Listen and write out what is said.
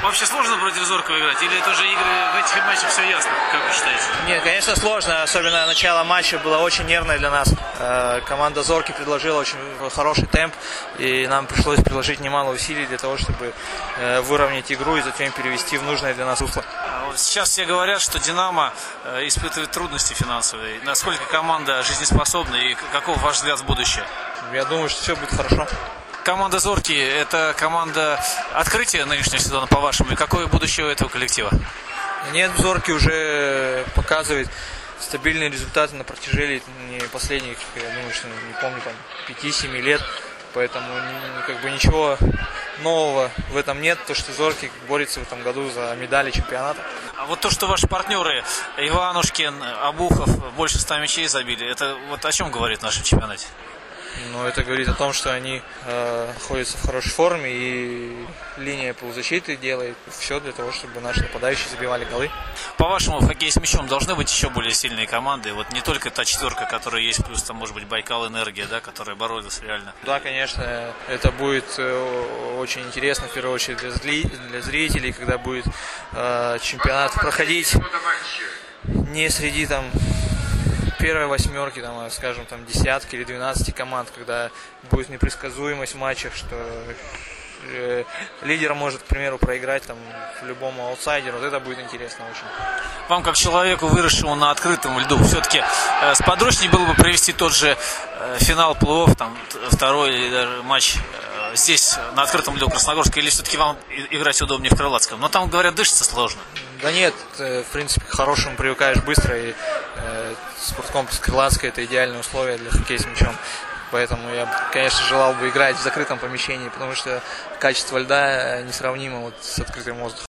Вообще сложно против Зоркого играть? Или это уже игры в этих матчах все ясно? Как вы считаете? Нет, конечно, сложно. Особенно начало матча было очень нервное для нас. Команда Зорки предложила очень хороший темп. И нам пришлось приложить немало усилий для того, чтобы выровнять игру и затем перевести в нужное для нас русло. Сейчас все говорят, что «Динамо» испытывает трудности финансовые. Насколько команда жизнеспособна и каков ваш взгляд в будущее? Я думаю, что все будет хорошо. Команда «Зорки» — это команда открытия нынешнего сезона, по-вашему? И какое будущее у этого коллектива? Нет, Зорки уже показывает стабильные результаты на протяжении последних, я думаю, что не помню, там 5-7 лет. Поэтому как бы ничего нового в этом нет. То, что Зорки борется в этом году за медали чемпионата. А вот то, что ваши партнеры Иванушкин, Обухов больше 100 мячей забили, это вот о чем говорит в нашем чемпионате? Но это говорит о том, что они находятся в хорошей форме, и линия полузащиты делает все для того, чтобы наши нападающие забивали голы. По-вашему, в хоккее с мячом должны быть еще более сильные команды? Вот не только та четверка, которая есть, плюс там, может быть, Байкал Энергия, да, которая боролась реально. Да, конечно, это будет очень интересно, в первую очередь, для зрителей, когда будет чемпионат проходить не среди там первой восьмерки, там, скажем, там десятки или 12 команд, когда будет непредсказуемость в матчах, что лидер может, к примеру, проиграть там любому аутсайдеру. Вот это будет интересно очень. Вам, как человеку, выросшему на открытом льду, все-таки сподручнее было бы провести тот же финал плей-офф, там, второй или даже матч здесь, на открытом льду Красногорска, или все-таки вам играть удобнее в Крылатском? Но там, говорят, дышится сложно. Да нет, в принципе, к хорошему привыкаешь быстро, и спорткомплекс Крылатская — это идеальные условия для хоккея с мячом. Поэтому я, конечно, желал бы играть в закрытом помещении, потому что качество льда несравнимо вот с открытым воздухом.